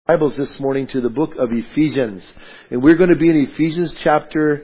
Bibles this morning to the book of Ephesians. And we're going to be in Ephesians chapter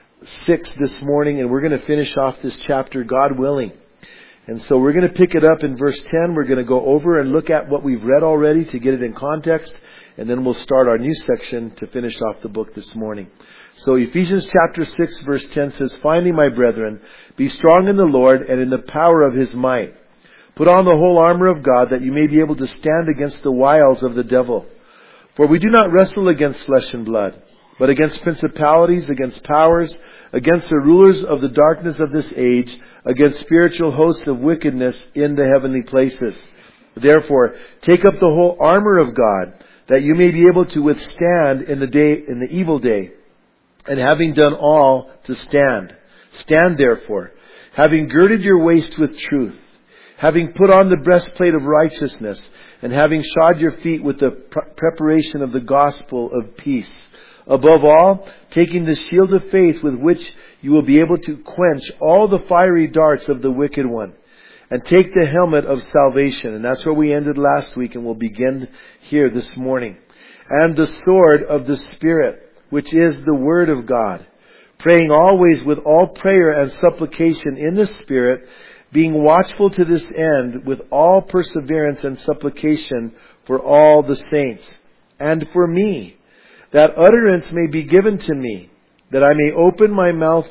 6 this morning, and we're going to finish off this chapter, God willing. And so we're going to pick it up in verse 10. We're going to go over and look at what we've read already to get it in context, and then we'll start our new section to finish off the book this morning. So Ephesians chapter 6 verse 10 says, "Finally, my brethren, be strong in the Lord and in the power of His might. Put on the whole armor of God, that you may be able to stand against the wiles of the devil. For we do not wrestle against flesh and blood, but against principalities, against powers, against the rulers of the darkness of this age, against spiritual hosts of wickedness in the heavenly places. Therefore, take up the whole armor of God, that you may be able to withstand in the evil day. And having done all, to stand. Stand therefore, having girded your waist with truth, having put on the breastplate of righteousness, and having shod your feet with the preparation of the gospel of peace. Above all, taking the shield of faith, with which you will be able to quench all the fiery darts of the wicked one. And take the helmet of salvation." And that's where we ended last week, and we'll begin here this morning. "And the sword of the Spirit, which is the word of God, praying always with all prayer and supplication in the Spirit, being watchful to this end with all perseverance and supplication for all the saints, and for me, that utterance may be given to me, that I may open my mouth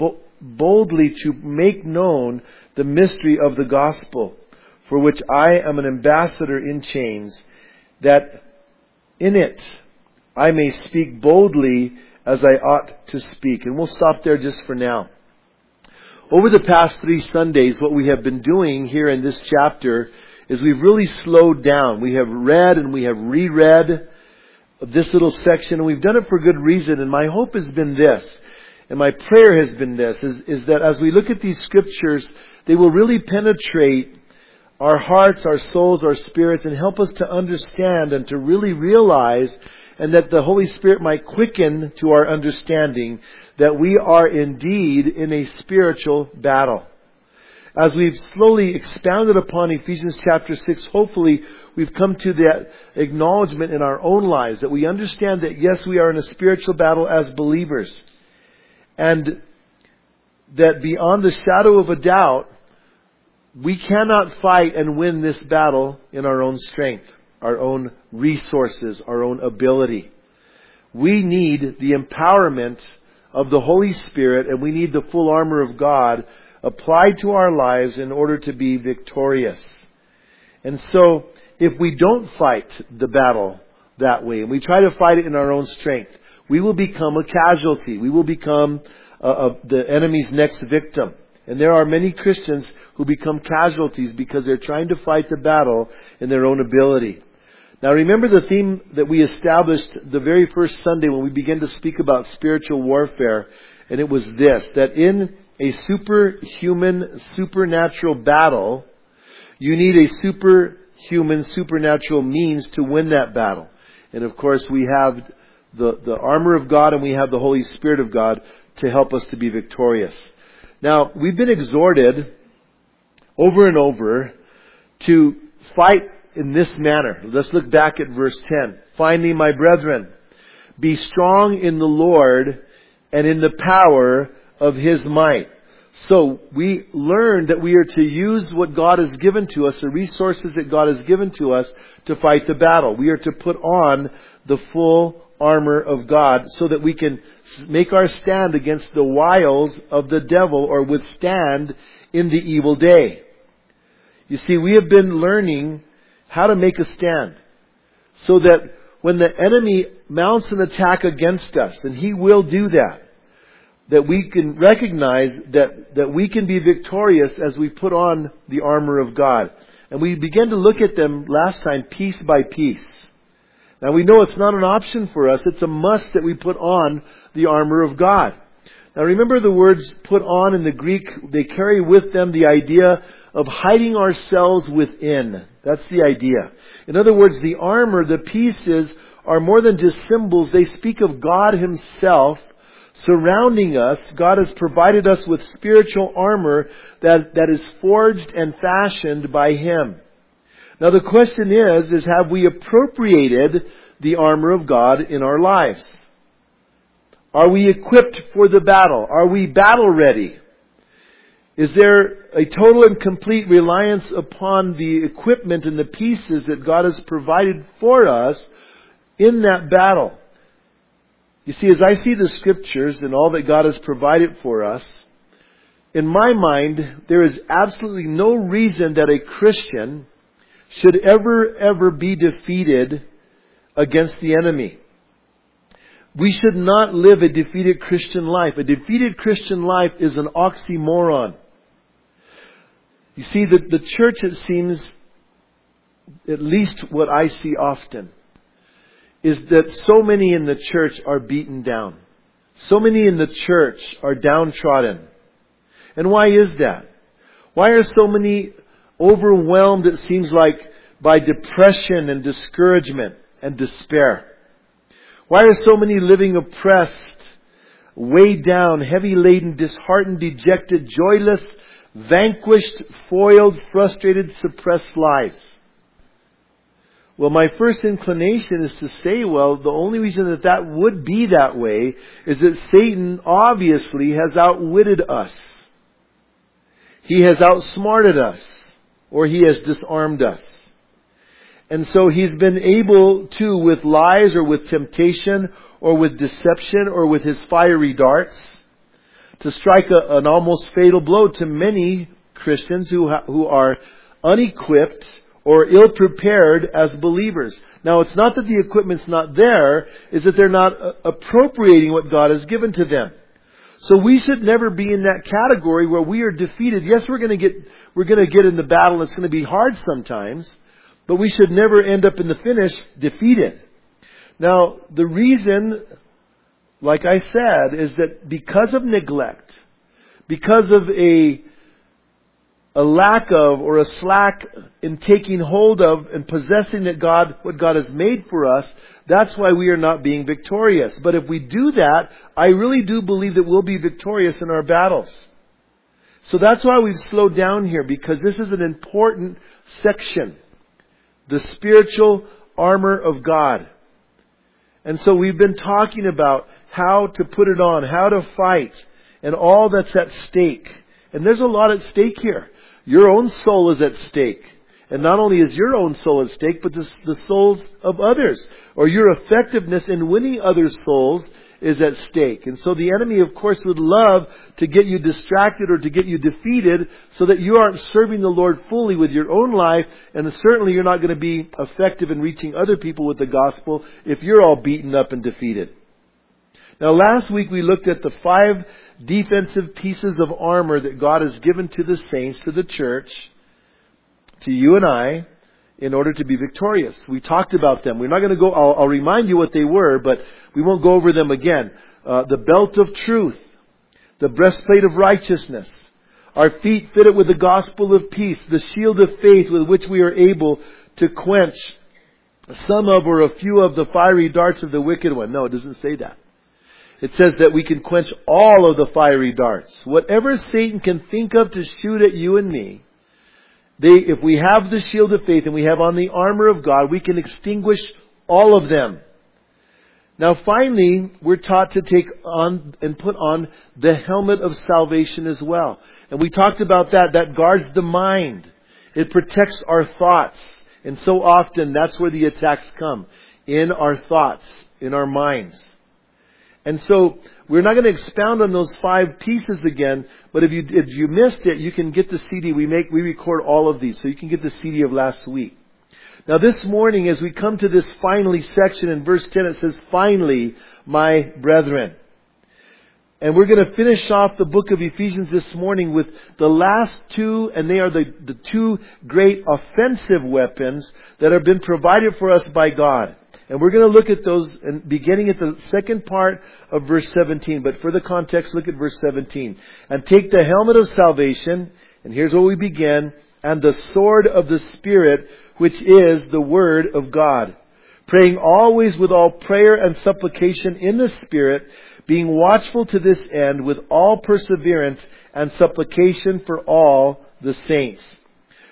boldly to make known the mystery of the gospel, for which I am an ambassador in chains, that in it I may speak boldly as I ought to speak." And we'll stop there just for now. Over the past 3 Sundays, what we have been doing here in this chapter is we've really slowed down. We have read and we have reread this little section, and we've done it for good reason. And my hope has been this, and my prayer has been this, is that as we look at these scriptures, they will really penetrate our hearts, our souls, our spirits, and help us to understand and to really realize, and that the Holy Spirit might quicken to our understanding, that we are indeed in a spiritual battle. As we've slowly expounded upon Ephesians chapter 6, hopefully we've come to that acknowledgement in our own lives, that we understand that yes, we are in a spiritual battle as believers. And that beyond the shadow of a doubt, we cannot fight and win this battle in our own strength, our own resources, our own ability. We need the empowerment of the Holy Spirit, and we need the full armor of God applied to our lives in order to be victorious. And so, if we don't fight the battle that way, and we try to fight it in our own strength, we will become a casualty. We will become the enemy's next victim. And there are many Christians who become casualties because they're trying to fight the battle in their own ability. Now remember the theme that we established the very first Sunday when we began to speak about spiritual warfare, and it was this, that in a superhuman, supernatural battle, you need a superhuman, supernatural means to win that battle. And of course we have the armor of God, and we have the Holy Spirit of God to help us to be victorious. Now, we've been exhorted over and over to fight in this manner. Let's look back at verse 10. "Finally, my brethren, be strong in the Lord and in the power of His might." So we learned that we are to use what God has given to us, the resources that God has given to us, to fight the battle. We are to put on the full armor of God so that we can make our stand against the wiles of the devil, or withstand in the evil day. You see, we have been learning how to make a stand, so that when the enemy mounts an attack against us, and he will do that, that we can recognize that we can be victorious as we put on the armor of God. And we began to look at them last time, piece by piece. Now we know it's not an option for us, it's a must that we put on the armor of God. Now remember, the words "put on" in the Greek, they carry with them the idea of hiding ourselves within. That's the idea. In other words, the armor, the pieces, are more than just symbols. They speak of God Himself surrounding us. God has provided us with spiritual armor that is forged and fashioned by Him. Now the question is have we appropriated the armor of God in our lives? Are we equipped for the battle? Are we battle ready? Is there a total and complete reliance upon the equipment and the pieces that God has provided for us in that battle? You see, as I see the Scriptures and all that God has provided for us, in my mind, there is absolutely no reason that a Christian should ever be defeated against the enemy. We should not live a defeated Christian life. A defeated Christian life is an oxymoron. You see, the church, it seems, at least what I see often, is that so many in the church are beaten down. So many in the church are downtrodden. And why is that? Why are so many overwhelmed, it seems like, by depression and discouragement and despair? Why are so many living oppressed, weighed down, heavy-laden, disheartened, dejected, joyless, vanquished, foiled, frustrated, suppressed lives? Well, my first inclination is to say, well, the only reason that would be that way is that Satan obviously has outwitted us. He has outsmarted us, or he has disarmed us. And so he's been able to, with lies or with temptation or with deception or with his fiery darts, to strike an almost fatal blow to many Christians who are unequipped or ill-prepared as believers. Now, it's not that the equipment's not there, it's that they're not appropriating what God has given to them. So we should never be in that category where we are defeated. Yes, we're going to get in the battle. It's going to be hard sometimes, but we should never end up in the finish defeated. Now, the reason, like I said, is that because of neglect, because of a lack of or a slack in taking hold of and possessing what God has made for us, that's why we are not being victorious. But if we do that, I really do believe that we'll be victorious in our battles. So that's why we've slowed down here, because this is an important section. The spiritual armor of God. And so we've been talking about how to put it on, how to fight, and all that's at stake. And there's a lot at stake here. Your own soul is at stake. And not only is your own soul at stake, but the souls of others. Or your effectiveness in winning other souls is at stake. And so the enemy, of course, would love to get you distracted or to get you defeated so that you aren't serving the Lord fully with your own life. And certainly you're not going to be effective in reaching other people with the gospel if you're all beaten up and defeated. Now, last week we looked at the 5 defensive pieces of armor that God has given to the saints, to the church, to you and I, in order to be victorious. We talked about them. We're not going to go, I'll remind you what they were, but we won't go over them again. The belt of truth, the breastplate of righteousness, our feet fitted with the gospel of peace, the shield of faith with which we are able to quench some of or a few of the fiery darts of the wicked one. No, it doesn't say that. It says that we can quench all of the fiery darts. Whatever Satan can think of to shoot at you and me, if we have the shield of faith and we have on the armor of God, we can extinguish all of them. Now finally, we're taught to take on and put on the helmet of salvation as well. And we talked about that. That guards the mind. It protects our thoughts. And so often that's where the attacks come. In our thoughts, in our minds. And so we're not going to expound on those 5 pieces again, but if you missed it, you can get the CD. We record all of these, so you can get the CD of last week. Now this morning, as we come to this finally section in verse 10, it says, "Finally, my brethren." And we're going to finish off the book of Ephesians this morning with the last 2, and they are the 2 great offensive weapons that have been provided for us by God. And we're going to look at those, and beginning at the second part of verse 17. But for the context, look at verse 17. "And take the helmet of salvation," and here's where we begin, "and the sword of the Spirit, which is the word of God. Praying always with all prayer and supplication in the Spirit, being watchful to this end with all perseverance and supplication for all the saints.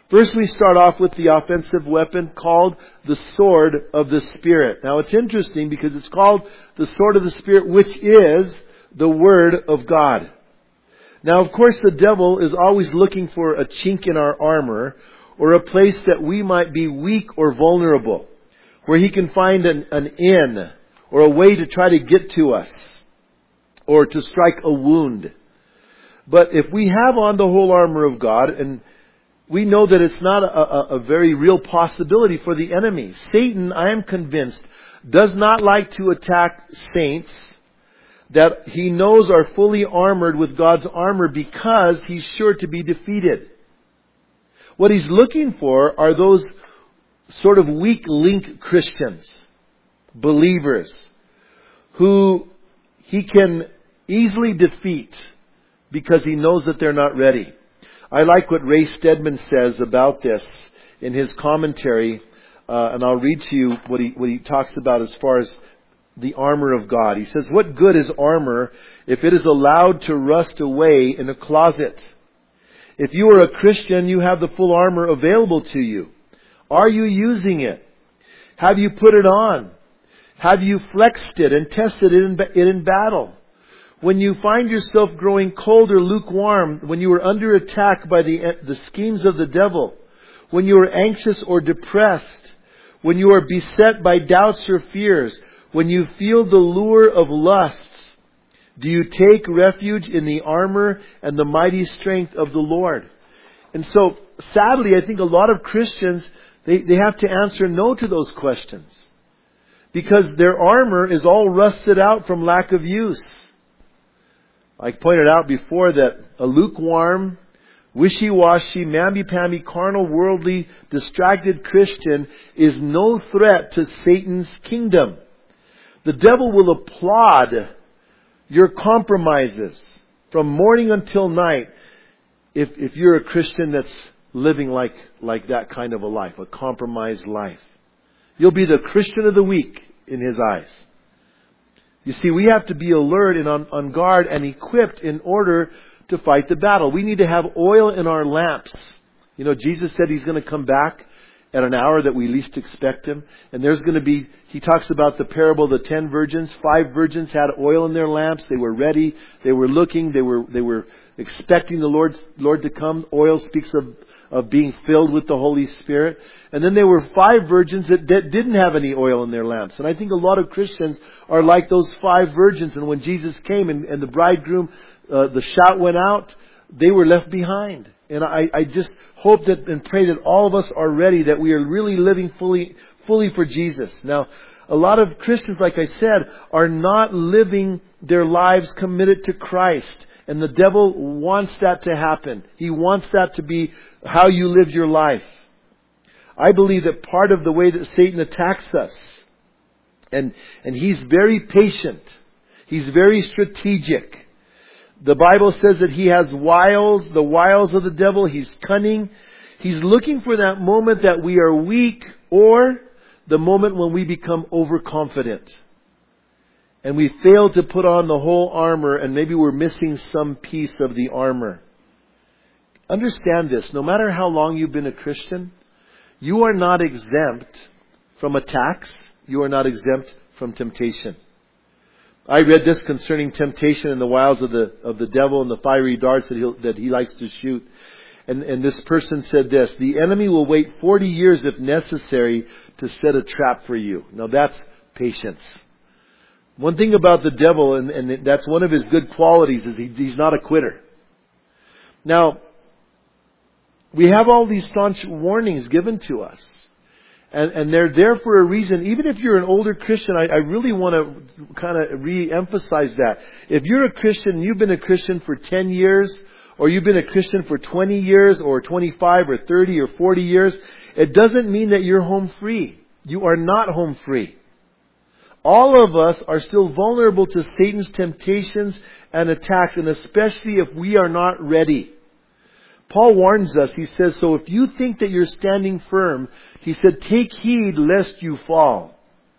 First we start off with the offensive weapon called the sword of the Spirit. Now it's interesting because it's called the sword of the Spirit, which is the Word of God. Now of course the devil is always looking for a chink in our armor, or a place that we might be weak or vulnerable, where he can find an in, or a way to try to get to us, or to strike a wound. But if we have on the whole armor of God, and we know that it's not a very real possibility for the enemy. Satan, I am convinced, does not like to attack saints that he knows are fully armored with God's armor, because he's sure to be defeated. What he's looking for are those sort of weak link Christians, believers, who he can easily defeat because he knows that they're not ready. I like what Ray Stedman says about this in his commentary, and I'll read to you what he talks about as far as the armor of God. He says, "What good is armor if it is allowed to rust away in a closet? If you are a Christian, you have the full armor available to you. Are you using it? Have you put it on? Have you flexed it and tested it in battle? When you find yourself growing cold or lukewarm, when you are under attack by the schemes of the devil, when you are anxious or depressed, when you are beset by doubts or fears, when you feel the lure of lusts, do you take refuge in the armor and the mighty strength of the Lord?" And so, sadly, I think a lot of Christians, they have to answer no to those questions, because their armor is all rusted out from lack of use. I pointed out before that a lukewarm, wishy-washy, mamby-pamby, carnal, worldly, distracted Christian is no threat to Satan's kingdom. The devil will applaud your compromises from morning until night if you're a Christian that's living like that kind of a life, a compromised life. You'll be the Christian of the week in his eyes. You see, we have to be alert and on guard and equipped in order to fight the battle. We need to have oil in our lamps. You know, Jesus said He's going to come back at an hour that we least expect Him. And there's going to be, He talks about the parable of the 10 virgins. 5 virgins had oil in their lamps. They were ready. They were looking. They were expecting the Lord to come. Oil speaks of being filled with the Holy Spirit. And then there were 5 virgins that didn't have any oil in their lamps. And I think a lot of Christians are like those 5 virgins. And when Jesus came and the bridegroom, the shout went out, they were left behind. And I just hope that and pray that all of us are ready, that we are really living fully for Jesus. Now, a lot of Christians, like I said, are not living their lives committed to Christ. And the devil wants that to happen. He wants that to be how you live your life. I believe that part of the way that Satan attacks us, and he's very patient, he's very strategic. The Bible says that he has wiles, the wiles of the devil. He's cunning. He's looking for that moment that we are weak, or the moment when we become overconfident and we fail to put on the whole armor, and maybe we're missing some piece of the armor. Understand this. No matter how long you've been a Christian, you are not exempt from attacks. You are not exempt from temptation. I read this concerning temptation and the wiles of the devil and the fiery darts that he likes to shoot. And this person said this: the enemy will wait 40 years if necessary to set a trap for you. Now that's patience. One thing about the devil, and that's one of his good qualities, is he's not a quitter. Now, we have all these staunch warnings given to us. And they're there for a reason. Even if you're an older Christian, I really want to kind of re-emphasize that. If you're a Christian, you've been a Christian for 10 years, or you've been a Christian for 20 years, or 25, or 30, or 40 years, it doesn't mean that you're home free. You are not home free. All of us are still vulnerable to Satan's temptations and attacks, and especially if we are not ready. Paul warns us. He says, so if you think that you're standing firm, he said, take heed lest you fall.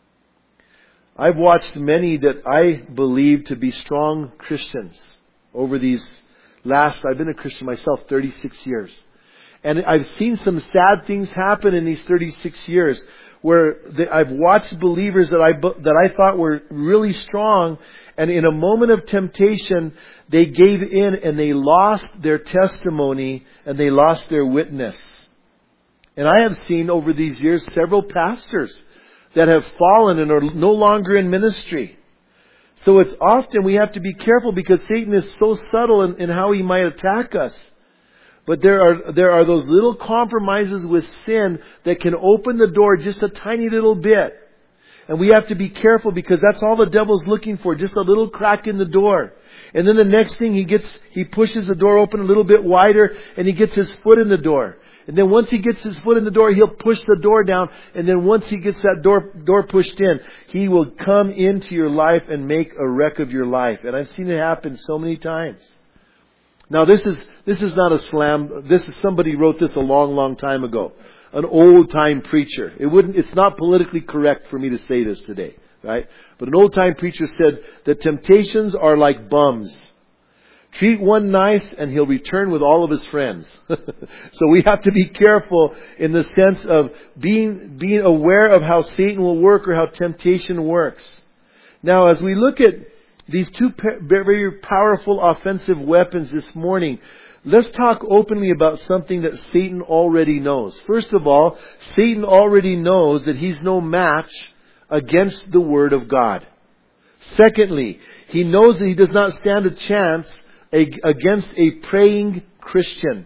I've watched many that I believe to be strong Christians over these I've been a Christian myself 36 years. And I've seen some sad things happen in these 36 years where I've watched believers that I thought were really strong, and in a moment of temptation, they gave in and they lost their testimony and they lost their witness. And I have seen over these years several pastors that have fallen and are no longer in ministry. So it's often we have to be careful because Satan is so subtle in how he might attack us. But there are those little compromises with sin that can open the door just a tiny little bit. And we have to be careful because that's all the devil's looking for, just a little crack in the door. And then the next thing he pushes the door open a little bit wider and he gets his foot in the door. And then once he gets his foot in the door, he'll push the door down. And then once he gets that door pushed in, he will come into your life and make a wreck of your life. And I've seen it happen so many times. Now this is not a slam. Somebody wrote this a long, long time ago. An old time preacher. It's not politically correct for me to say this today, right? But an old time preacher said that temptations are like bums. Treat one nice and he'll return with all of his friends. So we have to be careful in the sense of being aware of how Satan will work or how temptation works. Now as we look at these two very powerful offensive weapons this morning, let's talk openly about something that Satan already knows. First of all, Satan already knows that he's no match against the Word of God. Secondly, he knows that he does not stand a chance against a praying Christian.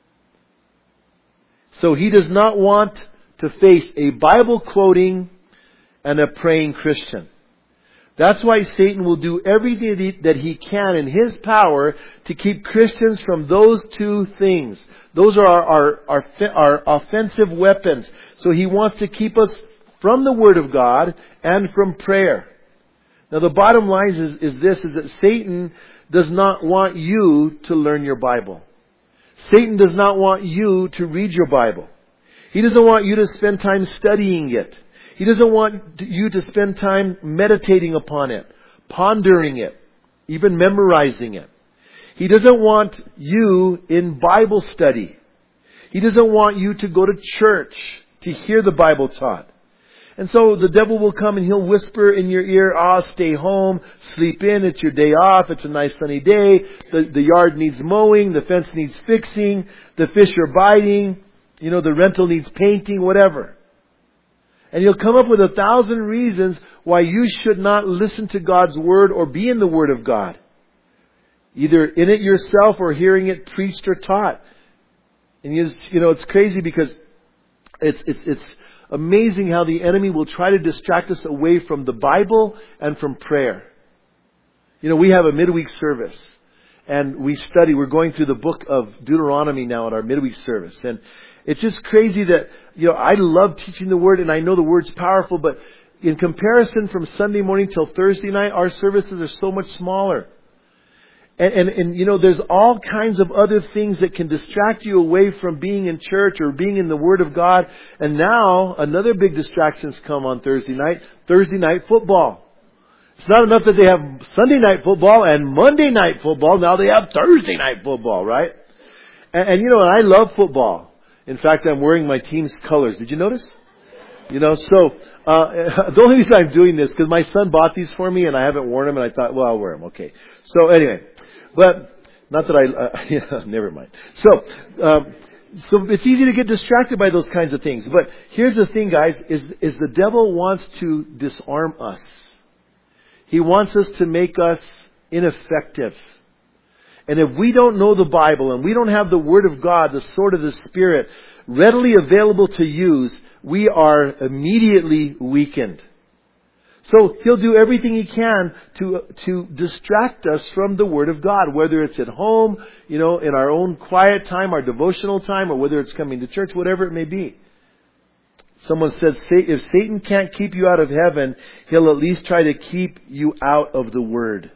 So he does not want to face a Bible quoting and a praying Christian. That's why Satan will do everything that he can in his power to keep Christians from those two things. Those are our offensive weapons. So he wants to keep us from the Word of God and from prayer. Now the bottom line is that Satan does not want you to learn your Bible. Satan does not want you to read your Bible. He doesn't want you to spend time studying it. He doesn't want you to spend time meditating upon it, pondering it, even memorizing it. He doesn't want you in Bible study. He doesn't want you to go to church to hear the Bible taught. And so the devil will come and he'll whisper in your ear, stay home, sleep in, it's your day off, it's a nice sunny day, the yard needs mowing, the fence needs fixing, the fish are biting, the rental needs painting, whatever. And he'll come up with 1,000 reasons why you should not listen to God's Word or be in the Word of God. Either in it yourself or hearing it preached or taught. And it's crazy because it's amazing how the enemy will try to distract us away from the Bible and from prayer. We have a midweek service and we're going through the book of Deuteronomy now at our midweek service. And it's just crazy that, I love teaching the Word and I know the Word's powerful, but in comparison from Sunday morning till Thursday night, our services are so much smaller. And there's all kinds of other things that can distract you away from being in church or being in the Word of God. And now another big distraction's come on Thursday night football. It's not enough that they have Sunday night football and Monday night football. Now they have Thursday night football, right? And I love football. In fact, I'm wearing my team's colors. Did you notice? The only reason I'm doing this, because my son bought these for me and I haven't worn them and I thought, well, I'll wear them. Okay. So anyway, but not that never mind. So it's easy to get distracted by those kinds of things. But here's the thing, guys, is the devil wants to disarm us. He wants us to make us ineffective. And if we don't know the Bible and we don't have the Word of God, the sword of the Spirit, readily available to use, we are immediately weakened. So he'll do everything he can to distract us from the Word of God, whether it's at home, in our own quiet time, our devotional time, or whether it's coming to church, whatever it may be. Someone said, if Satan can't keep you out of heaven, he'll at least try to keep you out of the Word.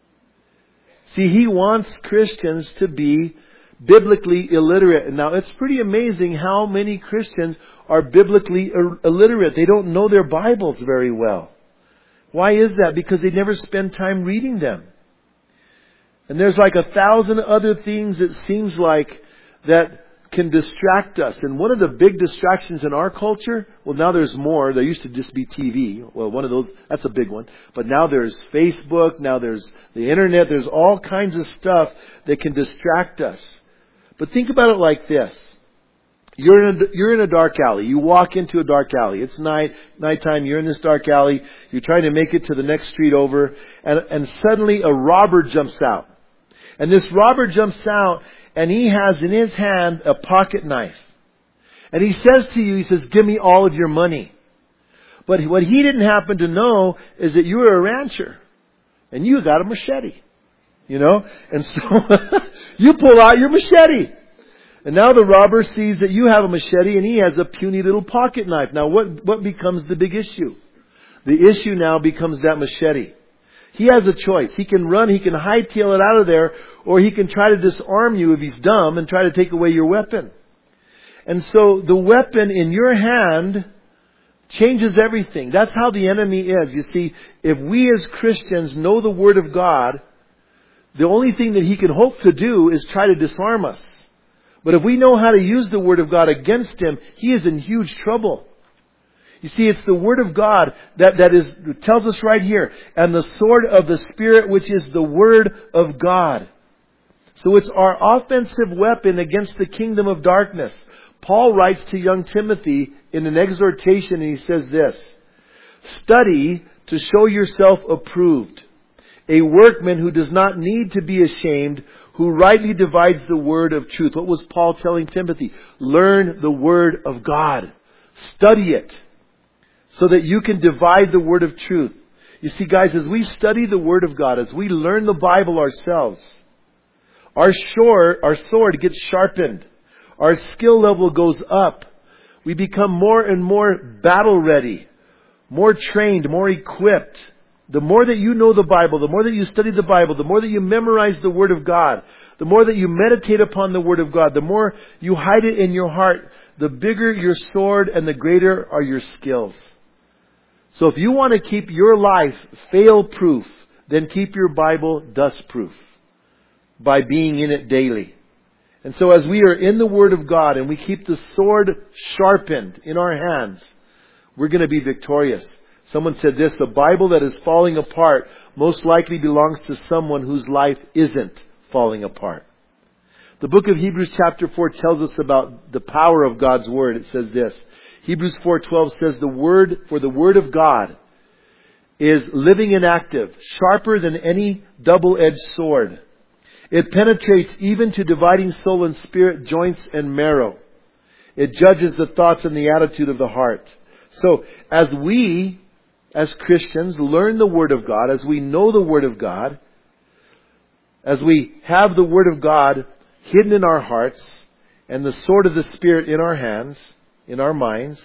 See, he wants Christians to be biblically illiterate. Now, it's pretty amazing how many Christians are biblically illiterate. They don't know their Bibles very well. Why is that? Because they never spend time reading them. And there's like 1,000 other things it seems like that can distract us. And one of the big distractions in our culture, well, now there's more. There used to just be TV. Well, one of those, that's a big one. But now there's Facebook, now there's the internet, there's all kinds of stuff that can distract us. But think about it like this. You're in a dark alley. You walk into a dark alley. It's nighttime. You're in this dark alley. You're trying to make it to the next street over. And suddenly a robber jumps out. And this robber jumps out and he has in his hand a pocket knife. And he says to you, he says, give me all of your money. But what he didn't happen to know is that you were a rancher. And you got a machete. You know? And so you pull out your machete. And now the robber sees that you have a machete and he has a puny little pocket knife. Now what becomes the big issue? The issue now becomes that machete. He has a choice. He can run, he can hightail it out of there, or he can try to disarm you if he's dumb and try to take away your weapon. And so the weapon in your hand changes everything. That's how the enemy is. You see, if we as Christians know the Word of God, the only thing that he can hope to do is try to disarm us. But if we know how to use the Word of God against him, he is in huge trouble. You see, it's the Word of God that tells us right here, and the sword of the Spirit, which is the Word of God. So it's our offensive weapon against the kingdom of darkness. Paul writes to young Timothy in an exhortation, and he says this, study to show yourself approved, a workman who does not need to be ashamed, who rightly divides the word of truth. What was Paul telling Timothy? Learn the Word of God. Study it so that you can divide the word of truth. You see, guys, as we study the Word of God, as we learn the Bible ourselves, our sword gets sharpened. Our skill level goes up. We become more and more battle ready, more trained, more equipped. The more that you know the Bible, the more that you study the Bible, the more that you memorize the Word of God, the more that you meditate upon the Word of God, the more you hide it in your heart, the bigger your sword and the greater are your skills. So if you want to keep your life fail-proof, then keep your Bible dust-proof by being in it daily. And so as we are in the Word of God and we keep the sword sharpened in our hands, we're going to be victorious. Someone said this, the Bible that is falling apart most likely belongs to someone whose life isn't falling apart. The book of Hebrews chapter 4 tells us about the power of God's Word. It says this, Hebrews 4:12 says the Word of God is living and active, sharper than any double-edged sword. It penetrates even to dividing soul and spirit, joints and marrow. It judges the thoughts and the attitude of the heart. So as we, as Christians, learn the Word of God, as we know the Word of God, as we have the Word of God hidden in our hearts and the sword of the Spirit in our hands, in our minds,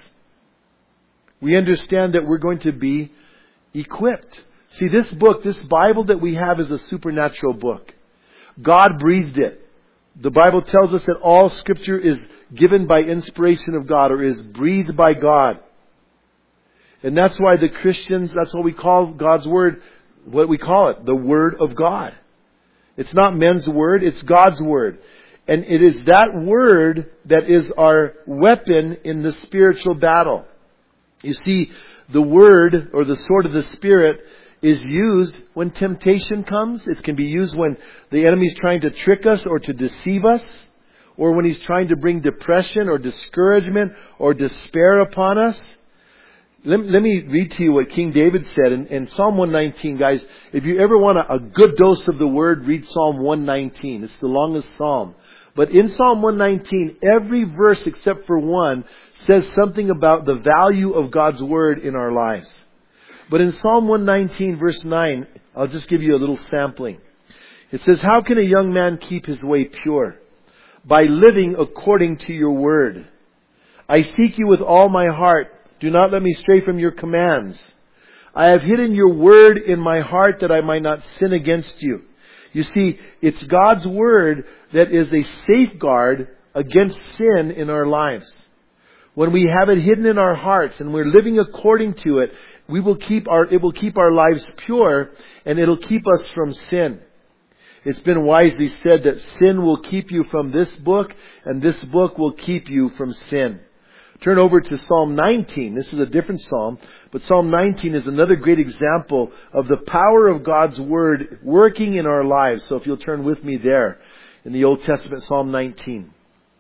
we understand that we're going to be equipped. See, this book, this Bible that we have is a supernatural book. God breathed it. The Bible tells us that all Scripture is given by inspiration of God or is breathed by God. And that's why the Christians, that's what we call God's Word, what we call it, the Word of God. It's not men's word, it's God's Word. And it is that Word that is our weapon in the spiritual battle. You see, the Word or the sword of the Spirit is used when temptation comes. It can be used when the enemy is trying to trick us or to deceive us, or when he's trying to bring depression or discouragement or despair upon us. Let me read to you what King David said in Psalm 119. Guys, if you ever want a good dose of the Word, read Psalm 119. It's the longest psalm. But in Psalm 119, every verse except for one says something about the value of God's Word in our lives. But in Psalm 119 verse 9, I'll just give you a little sampling. It says, how can a young man keep his way pure? By living according to your word. I seek you with all my heart. Do not let me stray from your commands. I have hidden your word in my heart that I might not sin against you. You see, it's God's Word that is a safeguard against sin in our lives. When we have it hidden in our hearts and we're living according to it, it will keep our lives pure and it'll keep us from sin. It's been wisely said that sin will keep you from this book, and this book will keep you from sin. Turn over to Psalm 19. This is a different psalm, but Psalm 19 is another great example of the power of God's Word working in our lives. So if you'll turn with me there in the Old Testament, Psalm 19.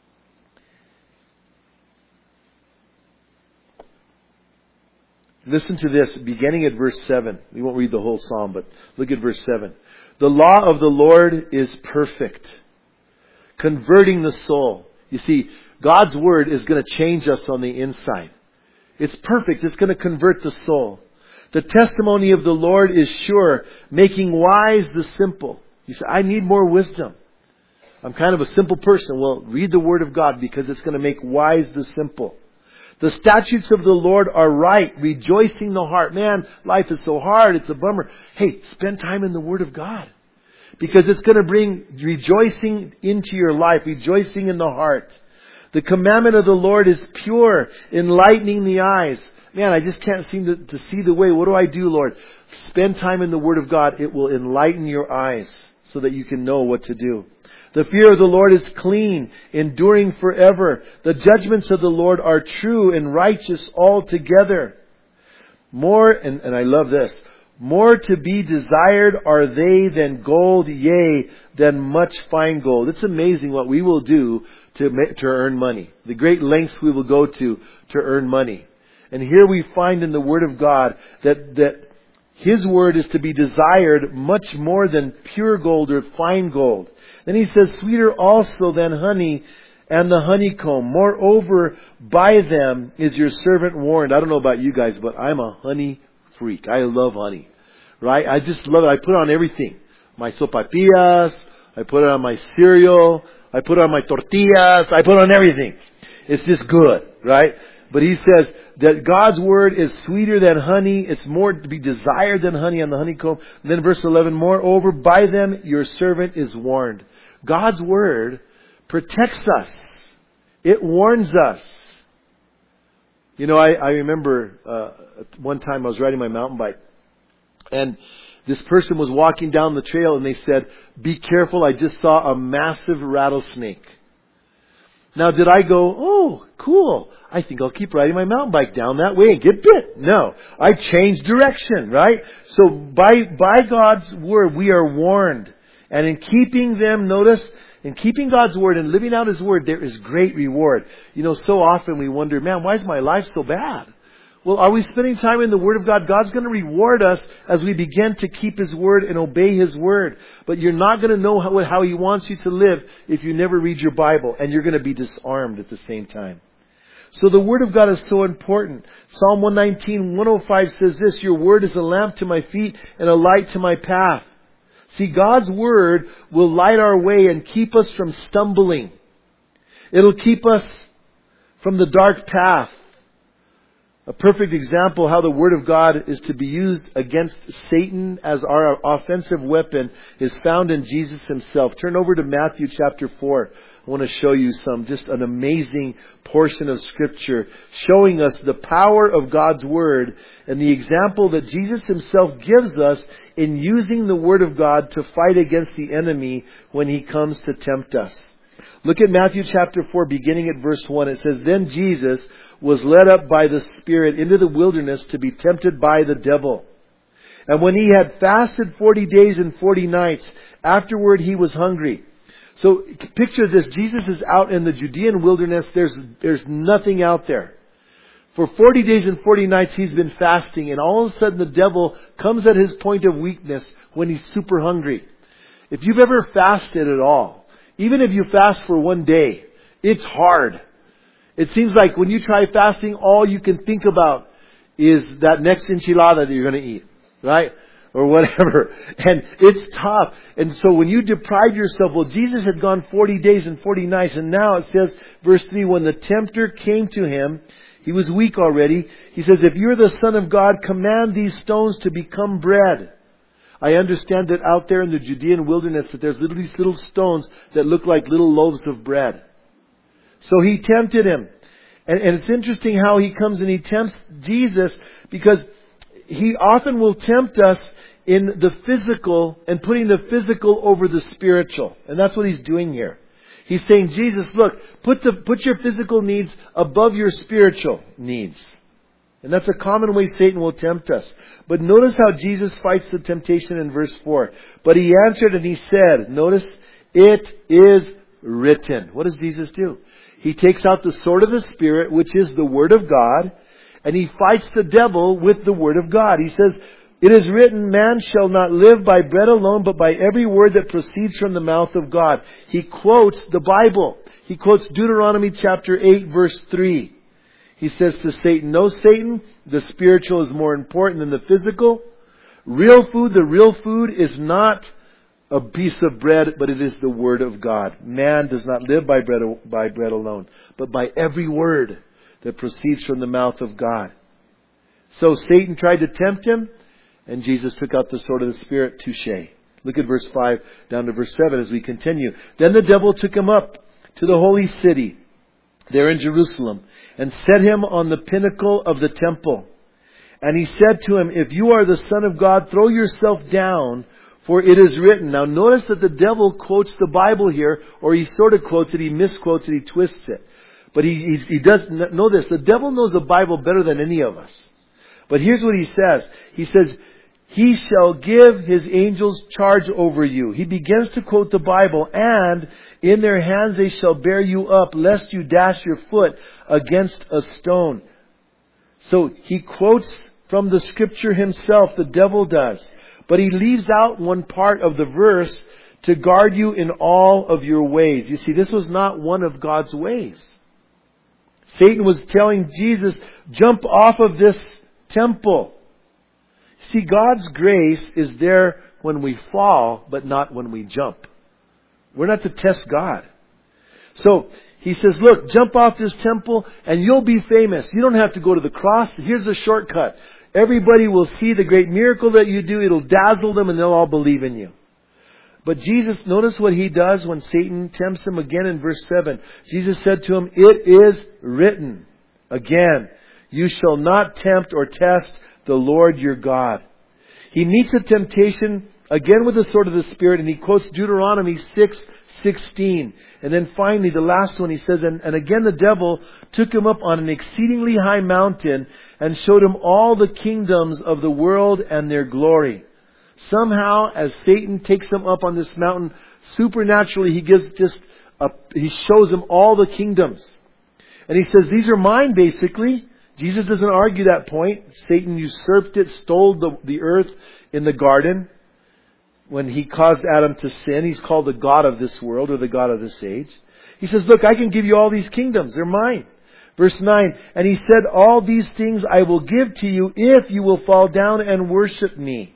Listen to this, beginning at verse 7. We won't read the whole psalm, but look at verse 7. The law of the Lord is perfect, converting the soul. You see, God's Word is going to change us on the inside. It's perfect. It's going to convert the soul. The testimony of the Lord is sure, making wise the simple. You say, I need more wisdom. I'm kind of a simple person. Well, read the Word of God because it's going to make wise the simple. The statutes of the Lord are right, rejoicing the heart. Man, life is so hard. It's a bummer. Hey, spend time in the Word of God. Because it's going to bring rejoicing into your life, rejoicing in the heart. The commandment of the Lord is pure, enlightening the eyes. Man, I just can't seem to see the way. What do I do, Lord? Spend time in the Word of God. It will enlighten your eyes so that you can know what to do. The fear of the Lord is clean, enduring forever. The judgments of the Lord are true and righteous altogether. More, and I love this, more to be desired are they than gold, yea, than much fine gold. It's amazing what we will do to earn money. The great lengths we will go to earn money. And here we find in the Word of God that His Word is to be desired much more than pure gold or fine gold. Then He says, sweeter also than honey and the honeycomb. Moreover, by them is your servant warned. I don't know about you guys, but I'm a honey freak. I love honey. Right? I just love it. I put it on everything. My sopapillas. I put it on my cereal. I put it on my tortillas. I put it on everything. It's just good. Right? But He says that God's Word is sweeter than honey. It's more to be desired than honey on the honeycomb. And then verse 11, moreover, by them your servant is warned. God's Word protects us. It warns us. You know, I remember one time I was riding my mountain bike, and this person was walking down the trail, and they said, be careful, I just saw a massive rattlesnake. Now, did I go, oh, cool, I think I'll keep riding my mountain bike down that way and get bit? No. I changed direction, right? So by God's Word, we are warned. And in keeping them, notice, in keeping God's Word and living out His Word, there is great reward. You know, so often we wonder, man, why is my life so bad? Well, are we spending time in the Word of God? God's going to reward us as we begin to keep His Word and obey His Word. But you're not going to know how He wants you to live if you never read your Bible. And you're going to be disarmed at the same time. So the Word of God is so important. Psalm 119, 105 says this, your Word is a lamp to my feet and a light to my path. See, God's Word will light our way and keep us from stumbling. It'll keep us from the dark path. A perfect example how the Word of God is to be used against Satan as our offensive weapon is found in Jesus Himself. Turn over to Matthew chapter 4. I want to show you just an amazing portion of Scripture showing us the power of God's Word and the example that Jesus Himself gives us in using the Word of God to fight against the enemy when he comes to tempt us. Look at Matthew chapter 4 beginning at verse 1. It says, then Jesus was led up by the Spirit into the wilderness to be tempted by the devil. And when He had fasted 40 days and 40 nights, afterward He was hungry. So picture this. Jesus is out in the Judean wilderness. There's nothing out there. For 40 days and 40 nights He's been fasting, and all of a sudden the devil comes at His point of weakness when He's super hungry. If you've ever fasted at all, even if you fast for one day, it's hard. It seems like when you try fasting, all you can think about is that next enchilada that you're going to eat, right? Or whatever. And it's tough. And so when you deprive yourself, well, Jesus had gone 40 days and 40 nights. And now it says, verse 3, when the tempter came to Him, he was weak already. He says, if you're the Son of God, command these stones to become bread. I understand that out there in the Judean wilderness that there's these little stones that look like little loaves of bread. So He tempted Him. And it's interesting how He comes and He tempts Jesus, because He often will tempt us in the physical and putting the physical over the spiritual. And that's what he's doing here. He's saying, Jesus, look, put your physical needs above your spiritual needs. And that's a common way Satan will tempt us. But notice how Jesus fights the temptation in verse 4. But he answered and he said, notice, it is written. What does Jesus do? He takes out the sword of the Spirit, which is the Word of God, and he fights the devil with the Word of God. He says, it is written, man shall not live by bread alone, but by every word that proceeds from the mouth of God. He quotes the Bible. He quotes Deuteronomy chapter 8, verse 3. He says to Satan, no, Satan, the spiritual is more important than the physical. The real food is not a piece of bread, but it is the Word of God. Man does not live by bread alone, but by every word that proceeds from the mouth of God. So Satan tried to tempt him, and Jesus took out the sword of the Spirit. Touché. Look at verse 5 down to verse 7 as we continue. Then the devil took him up to the holy city, there in Jerusalem, and set him on the pinnacle of the temple. And he said to him, if you are the Son of God, throw yourself down, for it is written. Now notice that the devil quotes the Bible here, or he sort of quotes it, he misquotes it, he twists it. But he does know this. The devil knows the Bible better than any of us. But here's what he says. He says, he shall give his angels charge over you. He begins to quote the Bible, and in their hands they shall bear you up, lest you dash your foot against a stone. So he quotes from the Scripture himself, the devil does. But he leaves out one part of the verse, to guard you in all of your ways. You see, this was not one of God's ways. Satan was telling Jesus, jump off of this temple. See, God's grace is there when we fall, but not when we jump. We're not to test God. So, he says, look, jump off this temple and you'll be famous. You don't have to go to the cross. Here's a shortcut. Everybody will see the great miracle that you do. It'll dazzle them and they'll all believe in you. But Jesus, notice what he does when Satan tempts him again in verse 7. Jesus said to him, it is written. Again, you shall not tempt or test the Lord your God. He meets the temptation again with the sword of the Spirit, and he quotes Deuteronomy 6:16. And then finally, the last one, he says, and again the devil took him up on an exceedingly high mountain and showed him all the kingdoms of the world and their glory. Somehow, as Satan takes him up on this mountain, supernaturally he shows him all the kingdoms. And he says, these are mine, basically. Jesus doesn't argue that point. Satan usurped it, stole the earth in the garden. When he caused Adam to sin, he's called the God of this world, or the God of this age. He says, look, I can give you all these kingdoms. They're mine. Verse 9, and he said, all these things I will give to you if you will fall down and worship me.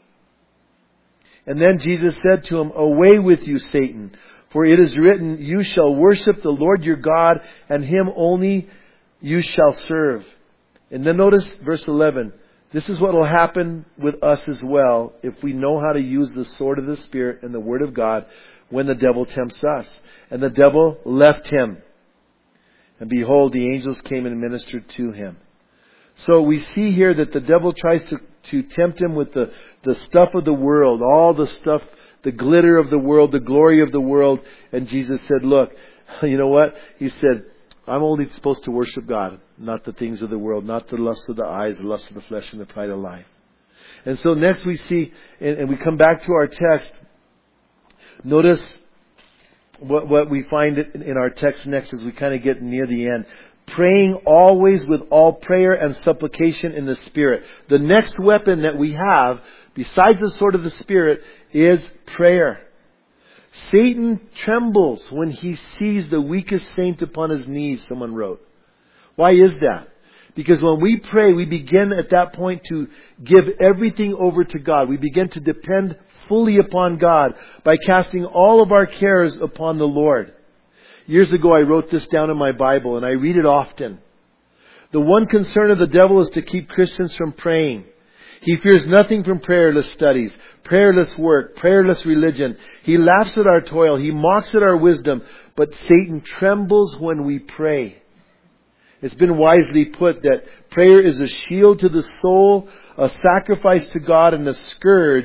And then Jesus said to him, away with you, Satan, for it is written, you shall worship the Lord your God, and him only you shall serve. And then notice verse 11. This is what will happen with us as well if we know how to use the sword of the Spirit and the Word of God when the devil tempts us. And the devil left him. And behold, the angels came and ministered to him. So we see here that the devil tries to tempt him with the stuff of the world, all the stuff, the glitter of the world, the glory of the world. And Jesus said, look, you know what? He said, I'm only supposed to worship God, not the things of the world, not the lust of the eyes, the lust of the flesh, and the pride of life. And so next we see, and we come back to our text, notice what we find in our text next as we kind of get near the end. Praying always with all prayer and supplication in the Spirit. The next weapon that we have, besides the sword of the Spirit, is prayer. Satan trembles when he sees the weakest saint upon his knees, someone wrote. Why is that? Because when we pray, we begin at that point to give everything over to God. We begin to depend fully upon God by casting all of our cares upon the Lord. Years ago, I wrote this down in my Bible, and I read it often. The one concern of the devil is to keep Christians from praying. He fears nothing from prayerless studies, prayerless work, prayerless religion. He laughs at our toil. He mocks at our wisdom. But Satan trembles when we pray. It's been wisely put that prayer is a shield to the soul, a sacrifice to God, and a scourge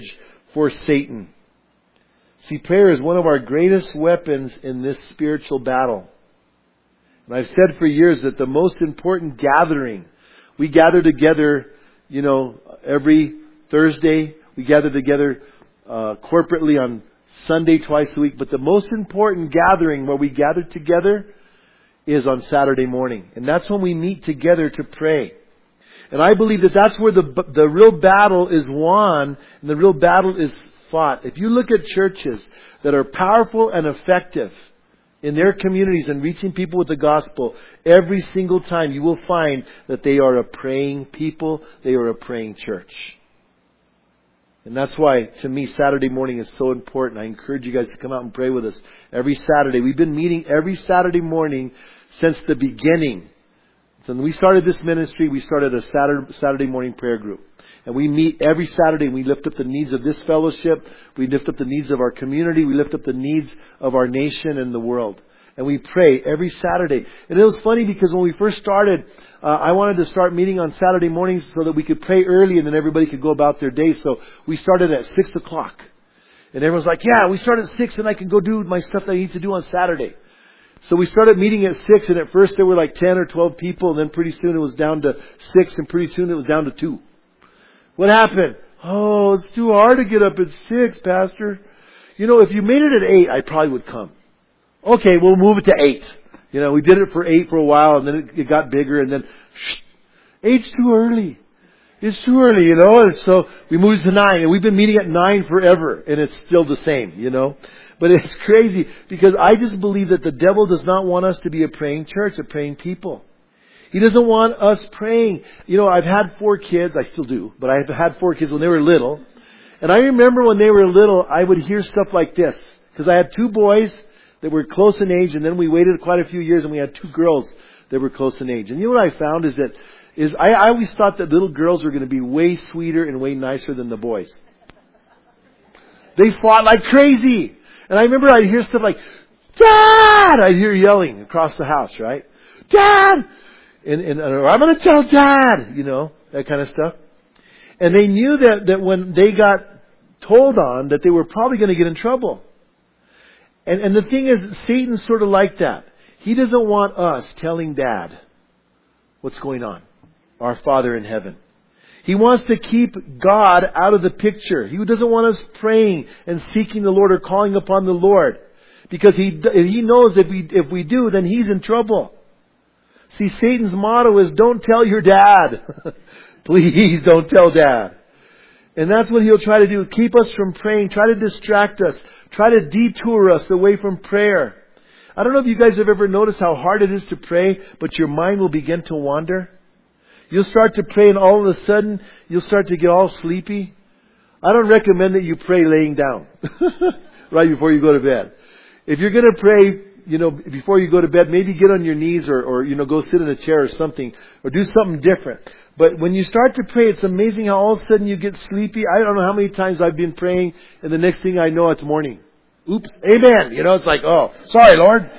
for Satan. See, prayer is one of our greatest weapons in this spiritual battle. And I've said for years that the most important gathering, we gather together, every Thursday. We gather together corporately on Sunday twice a week. But the most important gathering where we gather together is on Saturday morning. And that's when we meet together to pray. And I believe that that's where the real battle is won and the real battle is fought. If you look at churches that are powerful and effective in their communities and reaching people with the gospel, every single time you will find that they are a praying people, they are a praying church. And that's why, to me, Saturday morning is so important. I encourage you guys to come out and pray with us every Saturday. We've been meeting every Saturday morning since the beginning. So when we started this ministry, we started a Saturday morning prayer group. And we meet every Saturday and we lift up the needs of this fellowship. We lift up the needs of our community. We lift up the needs of our nation and the world. And we pray every Saturday. And it was funny because when we first started, I wanted to start meeting on Saturday mornings so that we could pray early and then everybody could go about their day. So we started at 6 o'clock. And everyone's like, yeah, we start at 6 and I can go do my stuff that I need to do on Saturday. So we started meeting at 6 and at first there were like 10 or 12 people and then pretty soon it was down to 6 and pretty soon it was down to 2. What happened? Oh, it's too hard to get up at 6, Pastor. If you made it at 8, I probably would come. Okay, we'll move it to 8. We did it for 8 for a while and then it got bigger and then, 8's too early. It's too early, and so we moved to 9 and we've been meeting at 9 forever and it's still the same, But it's crazy because I just believe that the devil does not want us to be a praying church, a praying people. He doesn't want us praying. I've had 4 kids. I still do. But I've had 4 kids when they were little. And I remember when they were little, I would hear stuff like this. Because I had 2 boys that were close in age. And then we waited quite a few years and we had 2 girls that were close in age. And what I found is I always thought that little girls were going to be way sweeter and way nicer than the boys. They fought like crazy. And I remember I'd hear stuff like, Dad! I'd hear yelling across the house, right? Dad! And I'm going to tell Dad, that kind of stuff. And they knew that when they got told on, that they were probably going to get in trouble. And the thing is, Satan's sort of like that. He doesn't want us telling Dad what's going on, our Father in heaven. He wants to keep God out of the picture. He doesn't want us praying and seeking the Lord or calling upon the Lord. Because he knows if we do, then he's in trouble. See, Satan's motto is, don't tell your dad. Please don't tell Dad. And that's what he'll try to do. Keep us from praying. Try to distract us. Try to detour us away from prayer. I don't know if you guys have ever noticed how hard it is to pray, but your mind will begin to wander. You'll start to pray and all of a sudden, you'll start to get all sleepy. I don't recommend that you pray laying down right before you go to bed. If you're going to pray, before you go to bed, maybe get on your knees or go sit in a chair or something or do something different. But when you start to pray, it's amazing how all of a sudden you get sleepy. I don't know how many times I've been praying and the next thing I know it's morning. Oops. Amen. It's like, oh, sorry, Lord.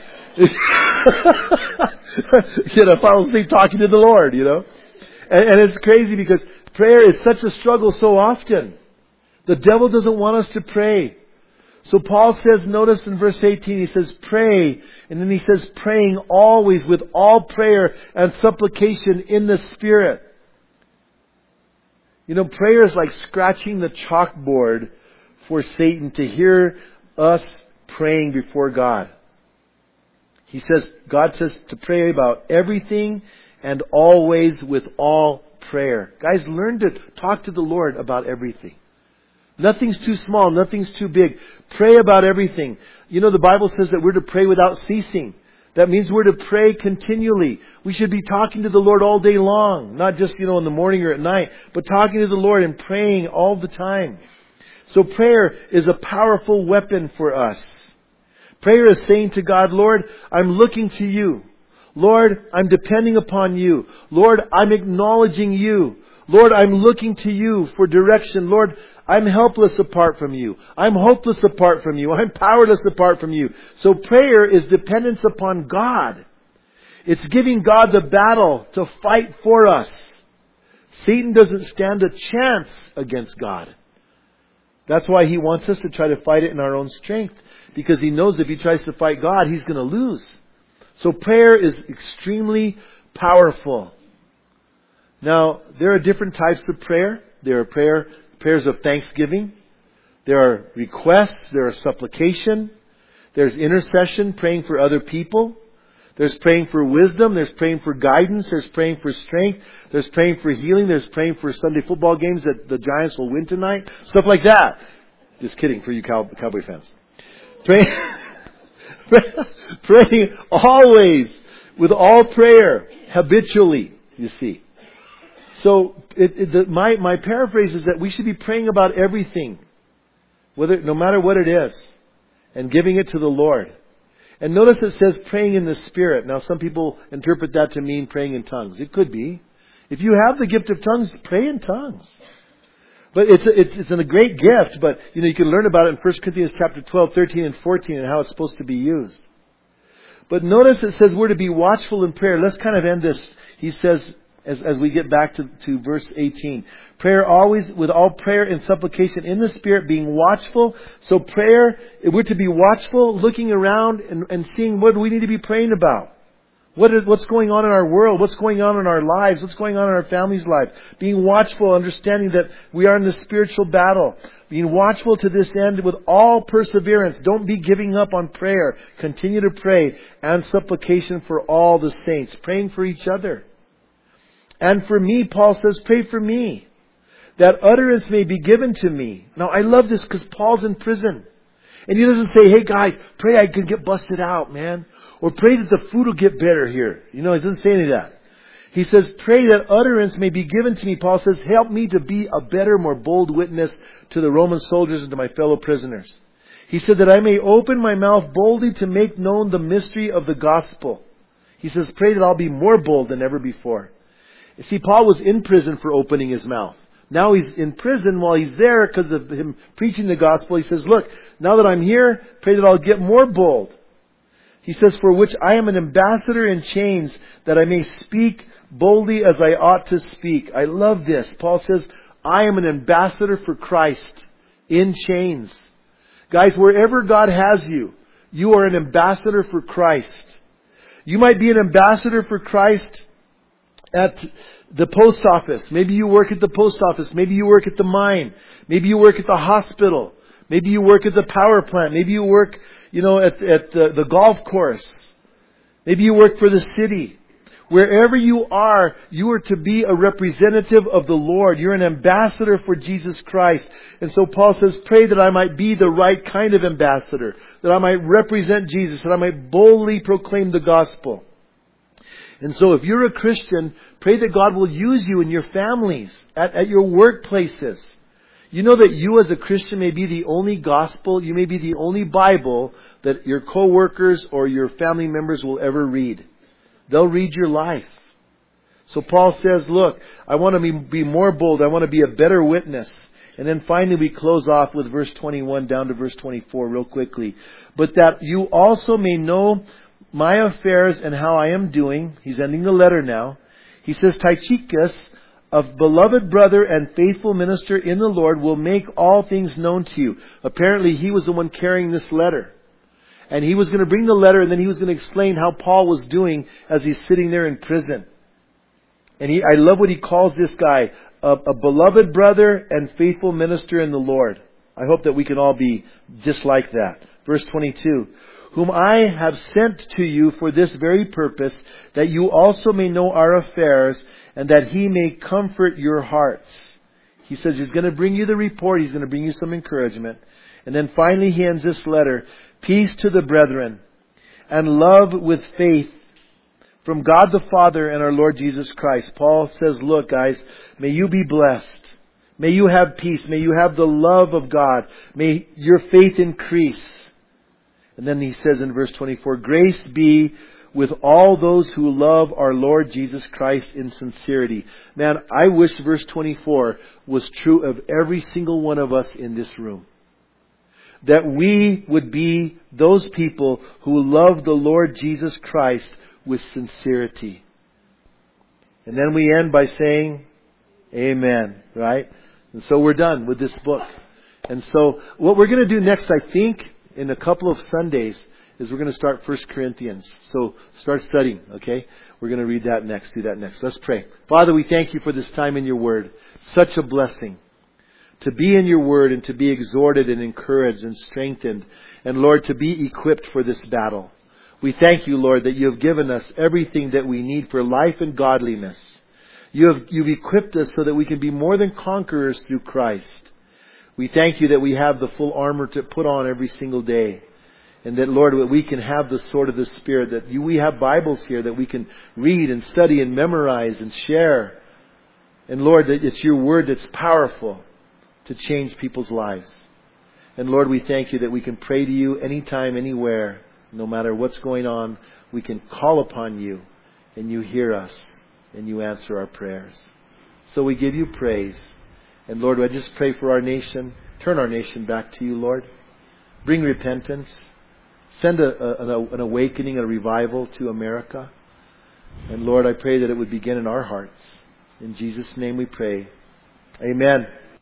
Fall asleep talking to the Lord, And it's crazy because prayer is such a struggle so often. The devil doesn't want us to pray. So Paul says, notice in verse 18, he says, pray. And then he says, praying always with all prayer and supplication in the Spirit. Prayer is like scratching the chalkboard for Satan to hear us praying before God. God says to pray about everything and always with all prayer. Guys, learn to talk to the Lord about everything. Nothing's too small. Nothing's too big. Pray about everything. The Bible says that we're to pray without ceasing. That means we're to pray continually. We should be talking to the Lord all day long. Not just, in the morning or at night. But talking to the Lord and praying all the time. So prayer is a powerful weapon for us. Prayer is saying to God, Lord, I'm looking to you. Lord, I'm depending upon you. Lord, I'm acknowledging you. Lord, I'm looking to you for direction. Lord, I'm helpless apart from you. I'm hopeless apart from you. I'm powerless apart from you. So prayer is dependence upon God. It's giving God the battle to fight for us. Satan doesn't stand a chance against God. That's why He wants us to try to fight it in our own strength. Because He knows if He tries to fight God, He's going to lose. So prayer is extremely powerful. Now, there are different types of prayer. There are prayers of thanksgiving. There are requests. There are supplication. There's intercession, praying for other people. There's praying for wisdom. There's praying for guidance. There's praying for strength. There's praying for healing. There's praying for Sunday football games that the Giants will win tonight. Stuff like that. Just kidding for you Cowboy fans. Praying always with all prayer, habitually, you see. So my paraphrase is that we should be praying about everything, no matter what it is, and giving it to the Lord. And notice it says praying in the Spirit. Now some people interpret that to mean praying in tongues. It could be. If you have the gift of tongues, pray in tongues. But it's a great gift, but you can learn about it in 1 Corinthians chapter 12, 13 and 14 and how it's supposed to be used. But notice it says we're to be watchful in prayer. Let's kind of end this. He says, as we get back to verse 18. Prayer always, with all prayer and supplication in the Spirit, being watchful. So prayer, we're to be watchful, looking around and seeing what do we need to be praying about. What's going on in our world? What's going on in our lives? What's going on in our family's life? Being watchful, understanding that we are in the spiritual battle. Being watchful to this end with all perseverance. Don't be giving up on prayer. Continue to pray and supplication for all the saints. Praying for each other. And for me, Paul says, pray for me, that utterance may be given to me. Now, I love this because Paul's in prison. And he doesn't say, hey guys, pray I can get busted out, man. Or pray that the food will get better here. He doesn't say any of that. He says, pray that utterance may be given to me. Paul says, help me to be a better, more bold witness to the Roman soldiers and to my fellow prisoners. He said that I may open my mouth boldly to make known the mystery of the gospel. He says, pray that I'll be more bold than ever before. You see, Paul was in prison for opening his mouth. Now he's in prison while he's there because of him preaching the gospel. He says, look, now that I'm here, pray that I'll get more bold. He says, for which I am an ambassador in chains, that I may speak boldly as I ought to speak. I love this. Paul says, I am an ambassador for Christ in chains. Guys, wherever God has you, you are an ambassador for Christ. You might be an ambassador for Christ at the post office. Maybe you work at the post office. Maybe you work at the mine. Maybe you work at the hospital. Maybe you work at the power plant. Maybe you work, at the golf course. Maybe you work for the city. Wherever you are to be a representative of the Lord. You're an ambassador for Jesus Christ. And so Paul says, pray that I might be the right kind of ambassador. That I might represent Jesus. That I might boldly proclaim the gospel. And so if you're a Christian, pray that God will use you in your families, at your workplaces. You know that you as a Christian may be the only gospel, you may be the only Bible that your co-workers or your family members will ever read. They'll read your life. So Paul says, look, I want to be more bold. I want to be a better witness. And then finally we close off with verse 21 down to verse 24 real quickly. But that you also may know my affairs and how I am doing. He's ending the letter now. He says, Tychicus, a beloved brother and faithful minister in the Lord, will make all things known to you. Apparently he was the one carrying this letter. And he was going to bring the letter and then he was going to explain how Paul was doing as he's sitting there in prison. And I love what he calls this guy, a beloved brother and faithful minister in the Lord. I hope that we can all be just like that. Verse 22. Whom I have sent to you for this very purpose, that you also may know our affairs, and that he may comfort your hearts. He says he's going to bring you the report, he's going to bring you some encouragement. And then finally he ends this letter, peace to the brethren, and love with faith from God the Father and our Lord Jesus Christ. Paul says, look guys, may you be blessed. May you have peace. May you have the love of God. May your faith increase. And then he says in verse 24, grace be with all those who love our Lord Jesus Christ in sincerity. Man, I wish verse 24 was true of every single one of us in this room. That we would be those people who love the Lord Jesus Christ with sincerity. And then we end by saying, Amen, right? And so we're done with this book. And so what we're going to do next, I think, in a couple of Sundays, is we're going to start 1 Corinthians. So start studying, okay? We're going to read that next, do that next. Let's pray. Father, we thank you for this time in your word. Such a blessing to be in your word and to be exhorted and encouraged and strengthened. And Lord, to be equipped for this battle. We thank you, Lord, that you have given us everything that we need for life and godliness. You've equipped us so that we can be more than conquerors through Christ. We thank you that we have the full armor to put on every single day. And that, Lord, we can have the sword of the Spirit. That we have Bibles here that we can read and study and memorize and share. And Lord, that it's your word that's powerful to change people's lives. And Lord, we thank you that we can pray to you anytime, anywhere. No matter what's going on, we can call upon you. And you hear us. And you answer our prayers. So we give you praise. And Lord, I just pray for our nation. Turn our nation back to you, Lord. Bring repentance. Send an awakening, a revival to America. And Lord, I pray that it would begin in our hearts. In Jesus' name we pray. Amen.